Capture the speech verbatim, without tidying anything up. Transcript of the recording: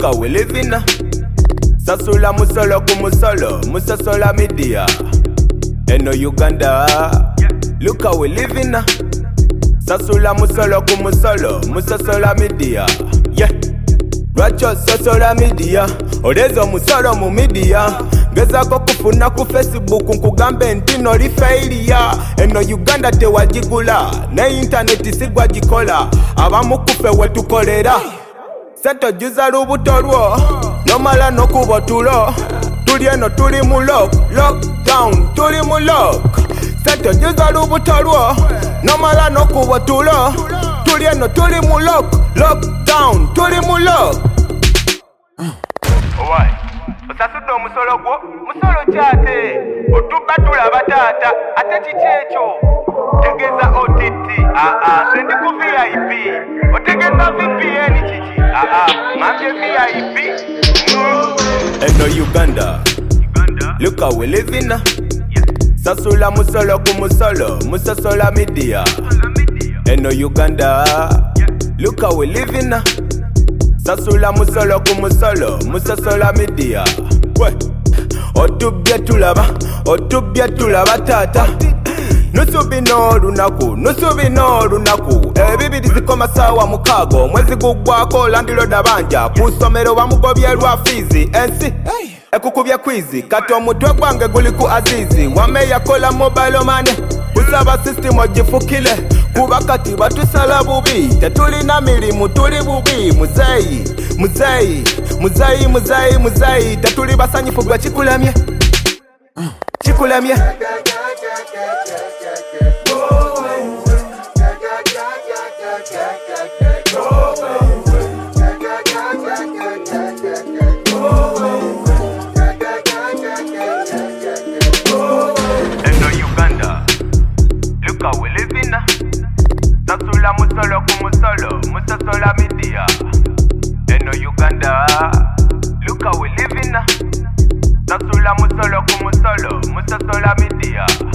how we living. Sasula musolo kumusolo, musasola media. Eno Uganda, look how we living. Sasula musolo kumusolo, musasola media. Yeah, Racho sasola media, odezo musolo mu media. Geza ko kufuna ku Facebook nkugambe nti no failure. Eno Uganda tewagigula, ne internet sigwa gikola. Abamu kufe wetukolera. Seto juza lubuto lwo, nomala nokuba tulo. Tuli eno tuli mu lock, lockdown, tuli mu lock. Seto juza lubuto lwo, nomala nokuba tulo. Tuli eno tuli mu lock, lockdown, tuli mu lock. Owai, osasudo musolo gwo, musolo kyate. Otuba tulaba tata, ate kichecho. Tegeza O T T, ah ah, sendi ku V I P. Otegeza V P N chichi, ah ah, manje V I P. Eno Uganda, look how we living. Sasula musolo kumusolo, musasola media. Eno Uganda, look how we living. Sasula musolo kumusolo, musasola media. We, otubye tulaba, otubye tulaba tata. Nusubi no lunaku, nusubi no lunaku. Ebibiri zikoma sawa mukago, mwezi gugwako landilo dabanja. Kusomero bamugobye lwa fizi, ensi ekukubye kwizi. Kati omutwe gwange guli ku azizi. Wame yakola mobile money, kusaba system ogifukile. Kuba kati batusala bubi, tetulina milimu tuli bubi. Muzeyi, muzeyi, muzeyi, muzeyi, muzeyi. Tetuli basanyifu gwa chikulamye, chikulamye. Sasula musolo kumusolo, musasola media. Eno Uganda, look how we living. Sasula musolo kumusolo, musasola media.